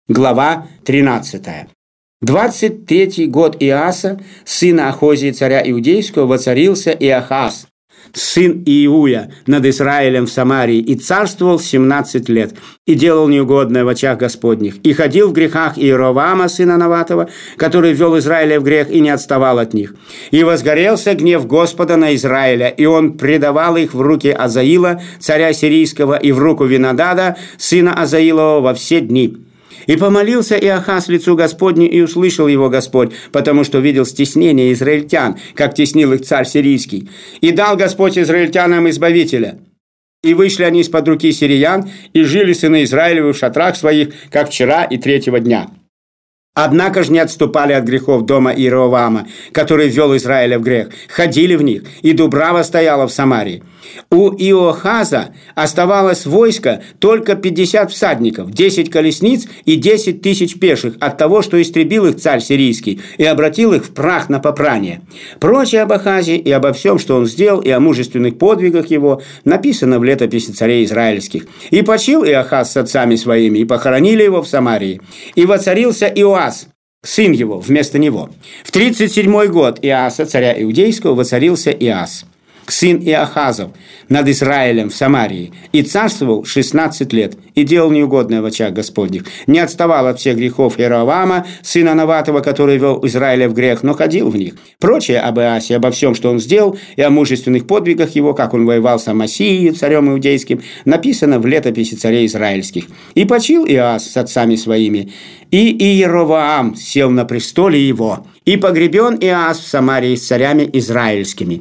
Глава 13. 23-й год Иоаса, сына Ахозии, царя Иудейского, воцарился Иохас, сын Иуя, над Израилем в Самарии, и царствовал 17 лет, и делал неугодное в очах Господних, и ходил в грехах Иеровоама, сына Наватова, который ввел Израиля в грех и не отставал от них. И возгорелся гнев Господа на Израиля, и он предавал их в руки Азаила, царя сирийского, и в руку Винодада, сына Азаилова, во все дни. И помолился Иохас лицу Господню, и услышал его Господь, потому что видел стеснение израильтян, как теснил их царь сирийский. И дал Господь израильтянам избавителя. И вышли они из-под руки сириян, и жили сыны Израилевы в шатрах своих, как вчера и третьего дня. Однако же не отступали от грехов дома Иеровоама, который ввел Израиля в грех, ходили в них, и дубрава стояла в Самарии. У Иохаза оставалось войско только 50 всадников, 10 колесниц и 10 тысяч пеших от того, что истребил их царь сирийский и обратил их в прах на попрание. Прочее об Ахазе и обо всем, что он сделал, и о мужественных подвигах его, написано в летописи царей израильских. И почил Иохаз с отцами своими, и похоронили его в Самарии. И воцарился Иоас, сын его, вместо него. В 37-й год Иоаса, царя Иудейского, воцарился Иоас, сын Иохазов, над Израилем в Самарии, и царствовал 16 лет, и делал неугодное в очах Господних. Не отставал от всех грехов Иеровоама, сына Наватова, который вел Израиля в грех, но ходил в них. Прочее об Иоасе, обо всем, что он сделал, и о мужественных подвигах его, как он воевал с Амасией, царем иудейским, написано в летописи царей израильских. И почил Иоас с отцами своими, и Иеровоам сел на престоле его, и погребен Иоас в Самарии с царями израильскими.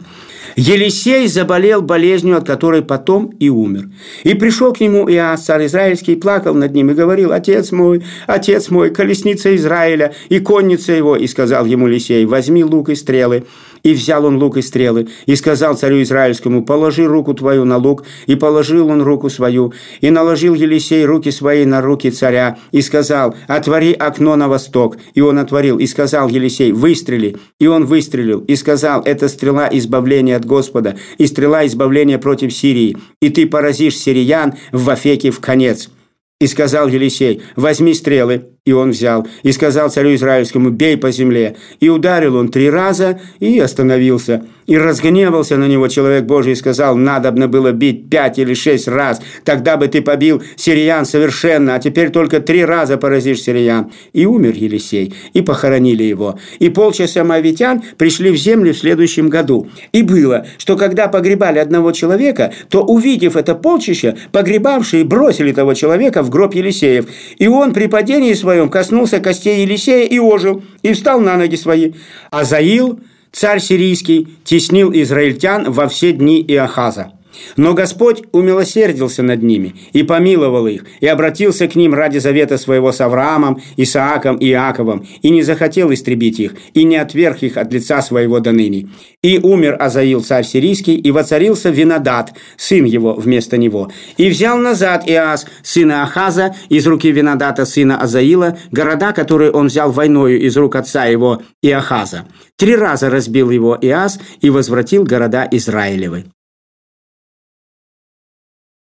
Елисей заболел болезнью, от которой потом и умер. И пришел к нему Иоас, царь израильский, и плакал над ним, и говорил: отец мой, колесница Израиля и конница его. И сказал ему Елисей: возьми лук и стрелы. И взял он лук и стрелы, и сказал царю израильскому: положи руку твою на лук. И положил он руку свою, и наложил Елисей руки свои на руки царя, и сказал: отвори окно на восток. И он отворил, и сказал Елисей: выстрели. И он выстрелил, и сказал: это стрела избавления от Господа, и стрела избавления против Сирии, и ты поразишь сириян в Афеке в конец. И сказал Елисей: возьми стрелы. И он взял, и сказал царю израильскому: бей по земле. И ударил он 3 раза, и остановился. И разгневался на него человек Божий, и сказал: надобно было бить 5 или 6 раз, тогда бы ты побил сириян совершенно, а теперь только 3 раза поразишь сириян. И умер Елисей, и похоронили его. И полчаса моавитян пришли в землю в следующем году. И было, что когда погребали одного человека, то, увидев это полчище, погребавшие бросили того человека в гроб Елисеев. И он при падении своем коснулся костей Елисея и ожил, и встал на ноги свои. Азаил, царь сирийский, теснил израильтян во все дни Иохаза. Но Господь умилосердился над ними и помиловал их, и обратился к ним ради завета своего с Авраамом, Исааком и Иаковом, и не захотел истребить их, и не отверг их от лица своего до ныне. И умер Азаил, царь сирийский, и воцарился Винодад, сын его, вместо него. И взял назад Иоас, сына Ахаза, из руки Винодата, сына Азаила, города, которые он взял войною из рук отца его Иохаза. 3 раза разбил его Иоас и возвратил города Израилевы.